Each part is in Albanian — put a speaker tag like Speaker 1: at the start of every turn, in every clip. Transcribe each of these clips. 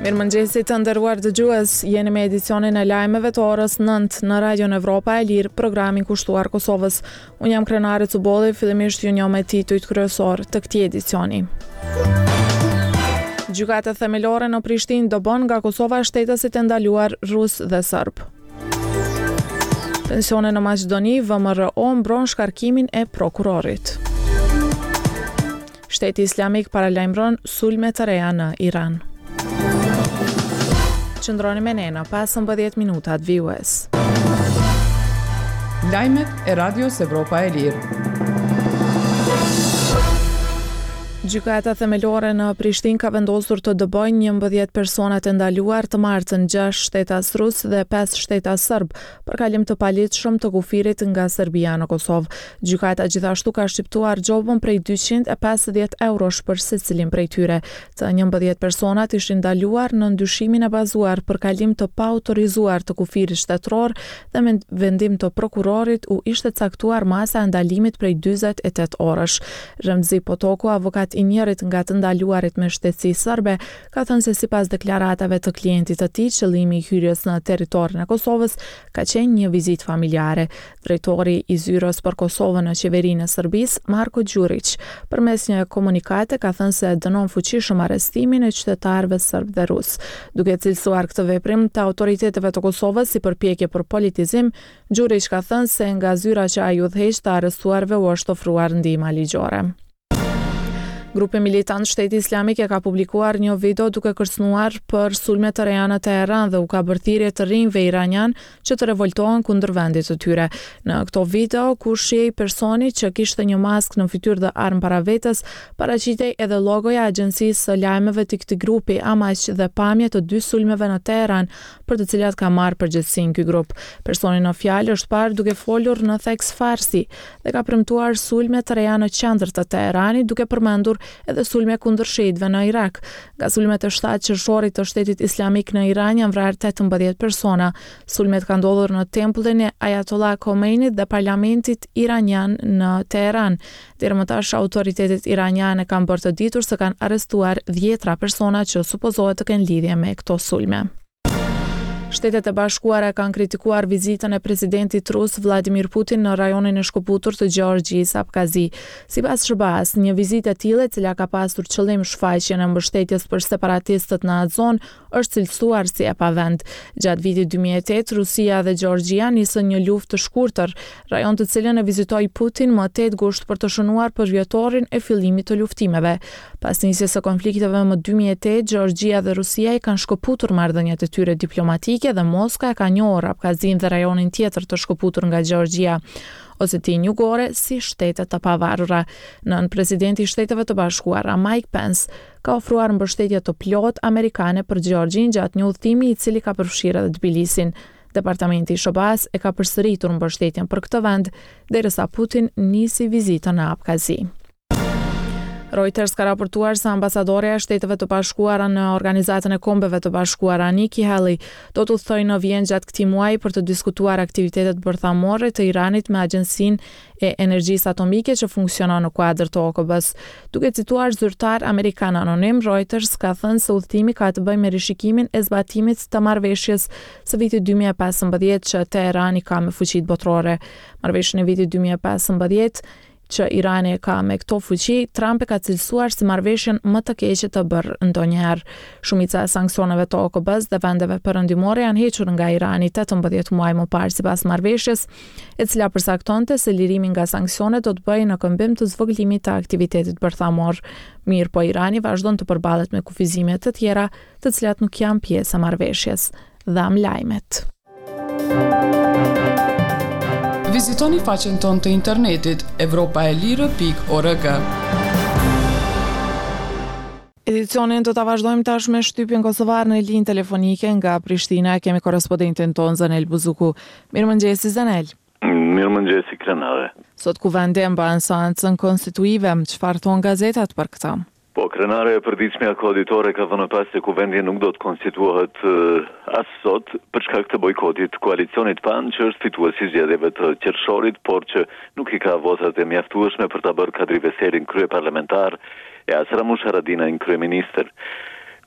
Speaker 1: Mirëmëngjesi të nderuar dëgjues, jeni me edicionin e lajmeve të orës 9 në Radion Evropa e Lirë, programin kushtuar Kosovës. Unë jam Krenare Cubolli, fillimisht ju njoh me titujt kryesor të këtij edicioni. Gjykata themelore në Prishtinë do bën nga Kosova shtetasit e ndaluar rus dhe serb. Tensione në Maqedoni, VMRO mbron shkarkimin e prokurorit. Shteti Islamik paralajmëron sulme të reja në Iran. Qëndroni me ne në 15 minutat VUS.
Speaker 2: Lajmet e Radios Evropa e Lirë.
Speaker 1: Gjykata themelore në Prishtinë ka vendosur të dëbojë 11 personat e ndaluar të martën 6 shtetas rus dhe 5 shtetas serb për kalim të paligjshëm të kufirit nga Serbia në Kosovë. Gjykata gjithashtu ka shqiptuar gjobën prej 250 eurosh për secilin prej tyre. Të 11 personat ishin ndaluar në ndyshimin e bazuar për kalim të paautorizuar të kufirit shtetëror dhe me vendim të prokurorit u ishte caktuar masa e ndalimit prej 48 orësh. Remzi Potoku, avokat i njërit nga të ndaluarit me shtetësi serbe, ka thënë se sipas deklaratave të klientit të tij, qëllimi i hyrjes në territorin e Kosovës ka qenë një vizitë familjare. Drejtori i zyrës për Kosovën në qeverinë e Serbisë, Marko Đurić, përmes një komunikate ka thënë se dënon fuqishëm arrestimin e qytetarëve serb dhe rus. Duke cilësuar këtë veprim të autoriteteve të Kosovës si përpjekje për politizim, Đurić ka thënë se nga zyra që ai udhëheq të arrestuarve u është ofruar ndihmë ligjore. Grupi militant Shteti Islamik e ka publikuar një video duke kërcënuar për sulme të reja në Teheran dhe u ka bërë thirrje të rinjve iranian që të revoltohen kundër vendit të tyre. Në këto video, ku shihej personi që kishte një maskë në fytyrë dhe armë para vetes, paraqitej edhe logoja e agjencisë së lajmeve të këtij grupi, amaq dhe pamje të 2 sulmeve në Teheran, për të cilat ka marrë përgjegjësinë ky grup. Personi në fjalë është parë duke folur në theks farsi dhe ka premtuar sulme të reja në qendër të Teheranit, duke përmendur edhe sulme kundër shehitëve në Irak. Nga sulmet e 7 qershorit të Shtetit Islamik në Iran janë vrarë 18 persona. Sulmet kanë ndodhur në tempullin e Ayatollah Khomeinit dhe parlamentit iranian në Teheran. Deri më tash autoritetet iraniane kanë bërë të ditur se kanë arrestuar 10 persona që supozohet të kenë lidhje me këto sulme. Shtetet e Bashkuara kanë kritikuar vizitën e presidentit rus Vladimir Putin në rajonin e shkëputur të Gjeorgjisë Abkazi. Sipas SBA-s, një vizitë e tillë e cila ka pasur qëllim shfaqjen e mbështetjes për separatistët në atë zonë është cilësuar si e pavend. Gjatë vitit 2008, Rusia dhe Gjeorgjia nisën një luftë të shkurtër, rajon të cilën e vizitoi Putin më 8 gusht për të shënuar për vjetorin e fillimit të luftimeve. Pas nisjes së konflikteve më 2008, Gjeorgjia dhe Rusia i kanë shkëputur marrëdhëniet e tyre diplomatike dhe Moska e ka njohur Abkazin dhe rajonin tjetër të shkëputur nga Gjeorgjia, Osetinë Jugore, si shtete të pavarura. Nën presidenti i Shteteve të Bashkuara, Mike Pence, ka ofruar mbështetje të plot amerikane për Gjeorgjin gjatë një udhëtimi i cili ka përfshirë edhe Tbilisin. Departamenti i SBA-s e ka përsëritur mbështetjen për këtë vend derisa Putin nisi vizitën në Abkazi. Reuters ka raportuar se ambasadorja e Shteteve të Bashkuara në Organizatën e Kombeve të Bashkuara, Nikki Haley, do të udhtojë në Vjenë gjatë këtij muaji për të diskutuar aktivitetet bërthamore të Iranit me Agjencinë e Energjisë Atomike që funksionon në kuadër të OKB-s. Duke cituar zyrtar amerikan anonim, Reuters ka thënë se udhtimi ka të bëjë me rishikimin e zbatimit të marrëveshjes së vitit 2015 që Teherani ka me fuqitë botërore. Marrëveshjen e vitit 2015 që Irani ka me këto fuqi, Trump e ka cilësuar si marrëveshjen më të keqe të bërë ndonjëherë. Shumica e sanksioneve të OKB-s dhe vendeve perëndimore janë hequr nga Irani 18 muaj më parë sipas marrëveshjes, e cila përcaktonte se lirimi nga sanksionet do të bëjë në këmbim të zvogëlimit të aktivitetit bërthamor. Mirë po Irani vazhdon të përballet me kufizime të tjera, të cilat nuk janë pjesë e marrëveshjes. Dham lajmet.
Speaker 2: Vizitoni faqen tonë të internetit evropaelire.org.
Speaker 1: Edicionin do ta vazhdojmë tash me shtypjen kosovar në linjë telefonike nga Prishtina. Kemi korrespondentin tonë Zanel Buzuku. Mirëmëngjesi Zanel.
Speaker 3: Mirëmëngjesi Krenare.
Speaker 1: Sot kuvendi e mban seancën konstituive, çfarë thon gazetat për këtë?
Speaker 3: Po, Krenare e përditshmja koditore ka dhënë pas se kuvendi nuk do të konstituohet as sot për shkak të bojkotit koalicionit PAN, që është fituesi i zgjedhjeve të qershorit, por që nuk i ka votat e mjaftueshme për ta bërë kadriveserin kryeparlamentar e as Ramush Haradinaj kryeministër.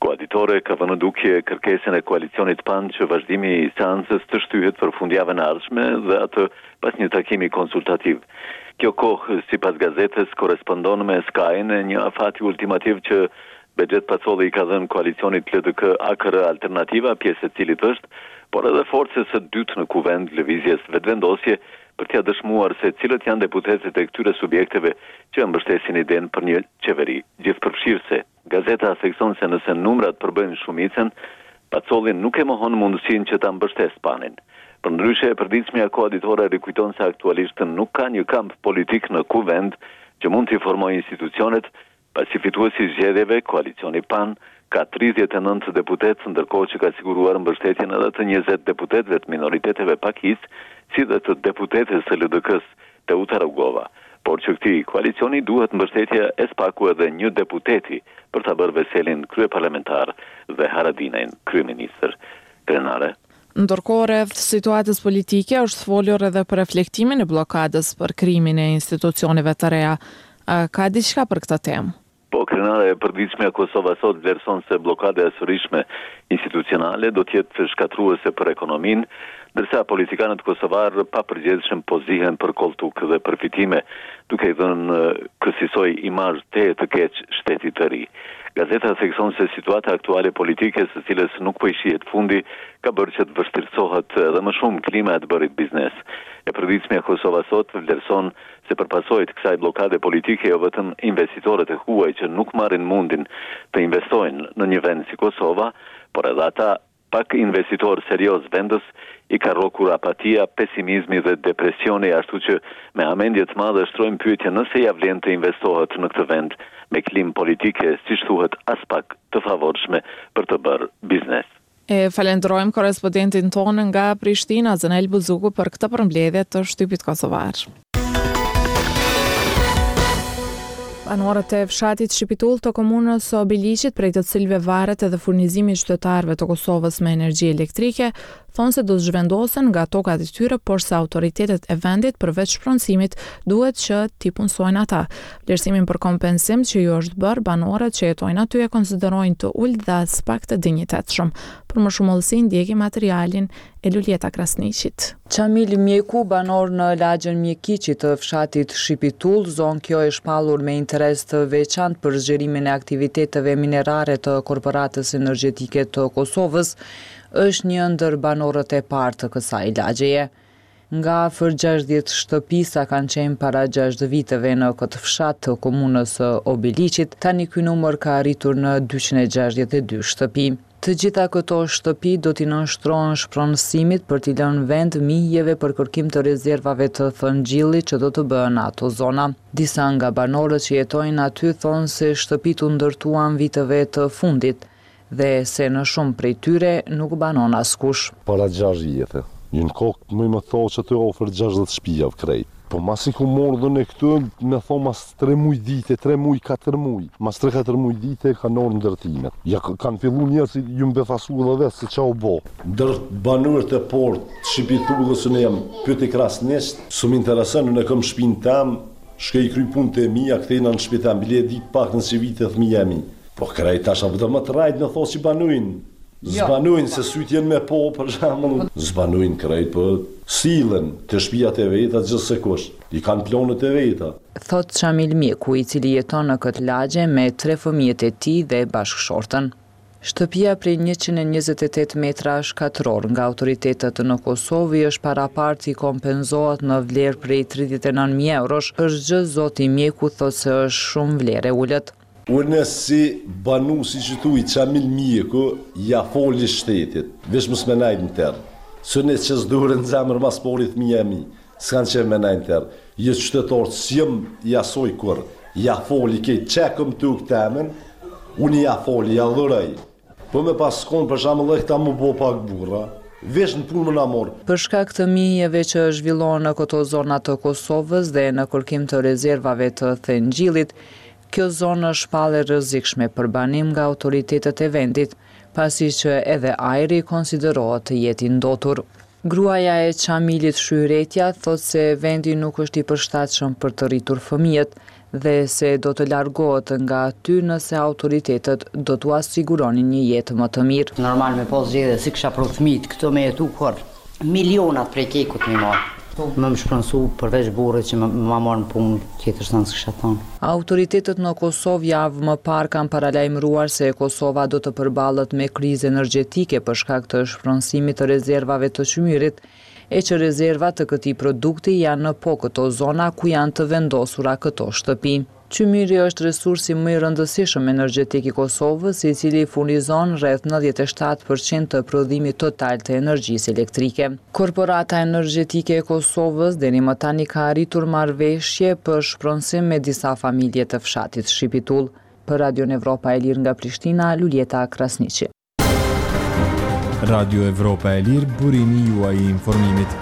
Speaker 3: Koalitore ka vënë dukje kërkesën e koalicionit PAN që vazhdimi I seancës të shtyhet për fundjavën e ardhshme dhe atë pas një takimi konsultativ. Kjo kohë, sipas gazetës, korespondon me Sky-n një afati ultimativ që Bexhet Pacolli I ka dhënë koalicionit LDK AKR Alternativa, pjesë e cilit është, por edhe forcës së dytë në kuvend lëvizjes vetëvendosje për t'ia dëshmuar se cilët janë deputetët e këtyre subjekteve që mbështesin idenë për një qeveri gjithëpërfshirëse. Gazeta thekson se nëse numrat përbëjnë shumicën, Pacolli nuk e mohon mundësinë që ta mbështesë PAN-in. Përndryshe, e përditshmja koalitore rikujton se aktualisht nuk ka një kamp politik në kuvend që mund t'i formojë institucionet, pasi fituesi I zgjedhjeve, koalicioni PAN ka 39 deputet, ndërkohë që ka siguruar mbështetjen edhe të 20 deputetëve të minoriteteve pakisë, si dhe të deputetës së LDK-s, Teuta Rugova. Por që këtij koalicioni duhet mbështetja e spaku edhe një deputeti për ta bërë Veselin kryeparlamentar dhe Haradinajn kryeministër. Krenare.
Speaker 1: Ndërkohë, rreth situatës politike është folur edhe për reflektimin e bllokadës për krimin e institucioneve të reja. Ka diçka për këtë temë?
Speaker 3: Po, krenare, e përditshmja Kosova sot vlerëson se bllokada e sërishme institucionale do të jetë shkatruese për ekonominë, ndërsa politikanët kosovar pa përgjegjshëm po zihen për koltuk dhe përfitime, duke I dhënë kësaj imazh të keq shtetit të ri. Gazeta thekson se situata aktuale politike, së cilës nuk po I shihet fundi, ka bërë që të vështirësohet edhe më shumë klima e të bërit biznes. E përditshmja Kosova sot vlerëson se për pasojat kësaj bllokade politike jo vetëm investitorët e huaj që nuk marrin mundin të investojnë në një vend si Kosova, por edhe ata pak investitorë serioz vendës I ka rrokur apatia, pesimizmi dhe depresioni, ashtu që me hamendje të madhe shtrojmë pyetje nëse ja vlen të investohet në këtë vend me klimë politike, siç thuhet, as pak të favorshme për të bërë biznes.
Speaker 1: E falenderojmë korrespondentin tonë nga Prishtina, Zanel Buzuku, për këtë përmbledhje të shtypit kosovar. Banorët e fshatit Shqipitull të komunës së Obiliqit, prej të cilëve varet edhe furnizimi I qytetarëve të Kosovës me energji elektrike, thonë se do të zhvendosen nga tokat e tyre, por se autoritetet e vendit përveç shpronësimit duhet që t'i punsojnë ata. Vlerësimin për kompensim që ju është bërë, banorët që jetojnë aty e konsiderojnë të ulët dhe as pak të dinjitetshëm. Për më shumë hollësi ndjeki materialin e Luljeta Krasniqit.
Speaker 4: Qamil Mjeku, banor në lagjen Mjekiqit të fshatit Shqipitull, zonë kjo e shpallur me interes të veçantë për zgjerimin e aktiviteteve minerare të Korporatës Energjetike të Kosovës, është një ndër banorët e parë të kësaj lagjeje. Nga afër 60 shtëpisa kanë qenë para 6 viteve në këtë fshat të komunës së Obiliqit, tani ky numër ka arritur në 262 shtëpi. Të gjitha këto shtëpi do t'i nënshtrohen shpronësimit për t'i lënë vend mijeve për kërkim të rezervave të thëngjillit që do të bëhen ato zona. Disa nga banorët që jetojnë aty thonë se shtëpit u ndërtuan viteve të fundit dhe se në shumë prej tyre nuk banon askush.
Speaker 5: Para 6 vjetë. Një në kokë më thonë që të ofër 60 shtëpia krejt. Po masi ku morë dhe në këtë, me thonë mas 3 muj dite, 3 muj, 4 muj. Mas 3-4 muj dite ka norë ndërtimet. Ja kanë fillu njerë si ju mbefasu dhe vetë se qa u bo. Ndër banurët e port, Shqipitullës në jam pyet e Krasnisht, së më interesën në këm shpinë tam, shkej kry punë të mija, këtejna në shpitam, bile dit pak në që vitet thmija mi. Po krejt tasha vëtë më të rajt në thosë që banujnë. Zbanujnë se syt jenë me po, për shembull. Zbanujnë krejt, po sillen të shtëpiat e veta gjithse kush. I kanë planet e veta.
Speaker 4: Thot Qamil Mjeku, I cili jeton në këtë lagje me 3 fëmijët e tij dhe bashkëshortën. Shtëpia prej 128 metra shkatror nga autoritetet në Kosovë është paraparti kompenzohet në vlerë prej 39.000 eurosh. Është gjë zoti Mjeku thot se është shumë vlerë e ulët.
Speaker 5: Unë si banu si që tu I Qamil Mjeku, ja foli shtetit, vesh mos me najtë në tërë. Sëne që s'dure në zemër mas porit mija mi, s'kanë që me najtë në tërë. Jesë qytetarë, s'jem jasoj kur, ja foli kejtë qekëm të u këtemen, unë ja foli, ja dhërëj. Po me pas s'konë për shamë dhe këta mu bo pak burra, vesh në punë më në morë.
Speaker 4: Për shkak të mijeve që zhvillohen në këto zona të Kosovës dhe në kërkim të rezervave të thëngjillit, kjo zonë është shpallë e rrezikshme për banim nga autoritetet e vendit, pasi që edhe ajri konsiderohet të jetë I ndotur. Gruaja e Çamilit Shyretja thotë se vendi nuk është i përshtatshëm për të rritur fëmijët dhe se do të largohet nga aty nëse autoritetet do t'u siguronin një jetë më të mirë.
Speaker 6: Normal me pas zgjedhje si kisha për fëmijët këto me jetu kur milionat prej kekut më marr. Më shpronsu përveç burrit që më marrën punë tjetër s'an s'kisha thonë.
Speaker 4: Autoritetet në Kosovë javë më parë kanë paralajmëruar se Kosova do të përballet me krizë energjetike për shkak të shpronësimit të rezervave të çmyrit, e që rezervat të këtij produkti janë në po këto zona ku janë të vendosura këto shtëpi. Çmyri është resursi më i rëndësishëm energjetik i Kosovës, i cili furnizon rreth 97% të prodhimit total të energjisë elektrike. Korporata energjetike e Kosovës deri më tani ka arritur marrëveshje për shpronësim me disa familje të fshatit Shqipitull. Për Radio Evropa e Lirë nga Prishtina, Luljeta Krasniqi.
Speaker 7: Radio Evropa e Lirë, burimi juaj i informimit.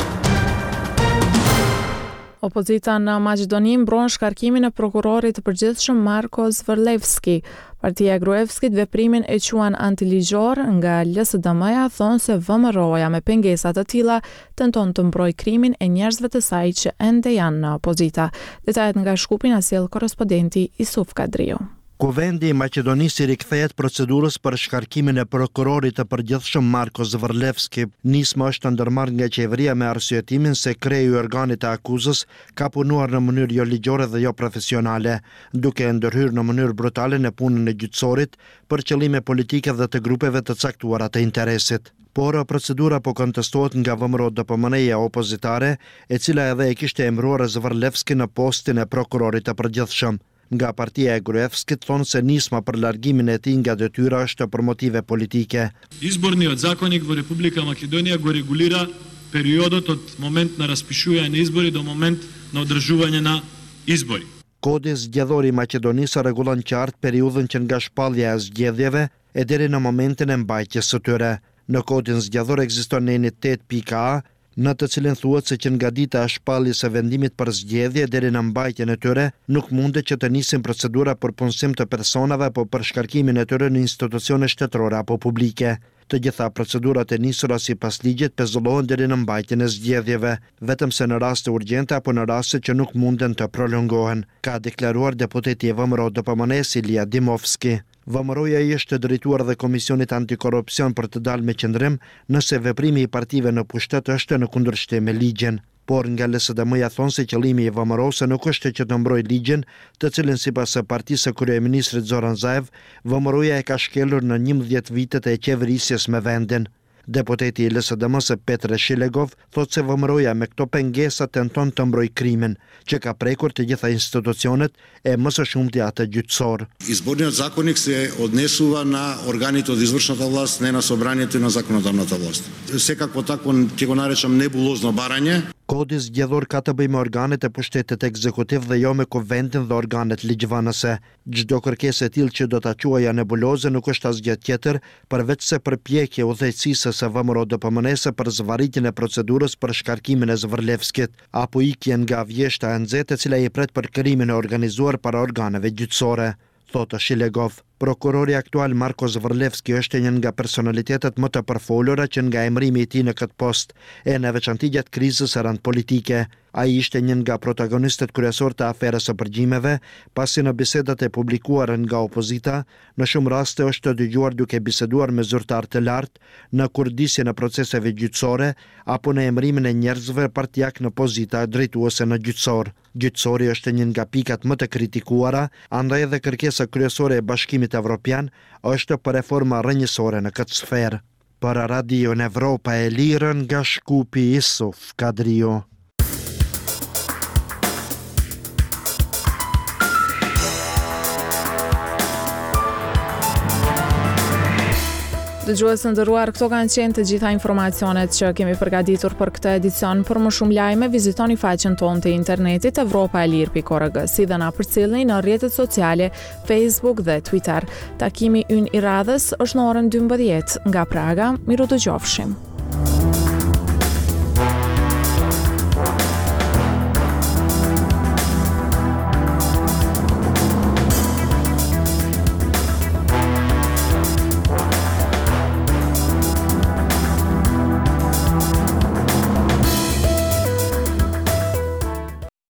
Speaker 1: Opozita në Maqedoni mbron shkarkimin e prokurorit të përgjithshëm Marko Zverlevski. Partia e Gruevskit veprimin e quan antiligjor, nga LSDM-ja thonë se VMRO-ja me pengesa të tilla tenton të mbrojë krimin e njerëzve të saj që ende janë në opozita. Detajet nga Shkupin asjell korrespondenti Isuf Kadriu.
Speaker 8: Kuvendi i Maqedonisë rikthehet procedurës për shkarkimin e prokurorit të përgjithshëm Marko Zverlevski. Nisma është ndërmarrë nga qeveria me arsyetimin se kreju i organit të akuzës ka punuar në mënyrë jo ligjore dhe jo profesionale, duke ndërhyrë në mënyrë brutale në punën e gjyqësorit për qëllime politike dhe të grupeve të caktuara të interesit. Por procedura po kontestohet nga VMRO-DPMN-ja opozitare, e cila edhe e kishte emëruar Zverlevski në postin e prokurorit të përgjithshëm. Nga partia e Gruevskit thonë se nisma për largimin e tij nga detyra është për motive politike.
Speaker 9: Izborniот zakonik во Република Македонија го регулира периодот од момент на распишување на избори до момент на одржување на избори.
Speaker 8: Kodi zgjedhor i Maqedonisë rregullon qartë periudhën që nga shpallja e zgjedhjeve e deri në momentin e mbajtjes së tyre. Në kodin zgjedhor ekziston nenitet.a, në të cilin thuhet se që nga dita e shpalljes së vendimit për zgjedhje deri në mbajtjen e tyre nuk mundet që të nisin procedura për punësim të personave apo për shkarkimin e tyre në institucione shtetërore apo publike. Të gjitha procedurat e nisura sipas ligjit pezullohen deri në mbajtjen e zgjedhjeve, vetëm se në raste urgjente apo në raste që nuk munden të prolongohen, ka deklaruar deputeti i VMRO-DPMN-s Ilia Dimovski. VMRO-ja është drejtuar dhe Komisionit Antikorrupsion për të dalë me qëndrim nëse veprimi i partive në pushtet është në kundërshtim me ligjin. Por nga LSDM-ja thonë se qëllimi i VMRO-s nuk është që të mbrojë ligjin, të cilin sipas së partisë së kryeministrit Zoran Zaev, VMRO-ja e ka shkelur në 11 vitet e qeverisjes me vendin. Deputeti i LSDM-s Petre Shilegov thotë se VMRO-ja me këto pengesa tenton të mbrojë krimin, që ka prekur të gjitha institucionet e më së shumti atë gjyqësor.
Speaker 10: Изборниот законник се однесува на органите од извршната власт, не на собранието и на законодавната власт. Секакво такво ќе го наречам nebulozno барање.
Speaker 8: Kodi zgjedhor ka të bëjë me organet e pushtetit ekzekutiv dhe jo me kuvendin dhe organet ligjvënëse. Çdo kërkesë e tillë që do ta quaja nebuloze nuk është asgjë tjetër përveç se përpjekje udhëheqësisë së VMRO-DPMN-s për zvarritjen e procedurës për shkarkimin e Zverlevskit, apo ikjen nga vjeshta e nxehtë e cila i pret për krimin e organizuar para organeve gjyqësore, thotë Shilegov. Prokurori aktual Marko Zverlevski është një nga personalitetet më të përfolura që nga emërimi i tij në këtë post, e në veçanti gjatë krizës së rënd politike. Ai ishte një nga protagonistët kryesor të aferës së përgjimeve, pasi në bisedat e publikuara nga opozita, në shumë raste është dëgjuar duke biseduar me zyrtar të lartë, në kurdisjen e proceseve gjyqësore apo në emërimin e njerëzve partijak në pozita drejtuese në gjyqësor. Gjyqësori është një nga pikat më të kritikuara, andaj edhe kërkesa kryesore e Bashkimit Evropian është për reforma rrënjësore në këtë sferë. Për Radio Evropa e Lirë nga Shkupi, Isuf Kadriu.
Speaker 1: Dëgjues të nderuar, këto kanë qenë të gjitha informacionet që kemi përgatitur për këtë edicion. Për më shumë lajme, vizitoni faqen tonë të internetit evropaelir.org, si dhe na përcjellni në rrjetet sociale Facebook dhe Twitter. Takimi ynë i radhës është në orën 12 nga Praga. Miru dëgjofshim.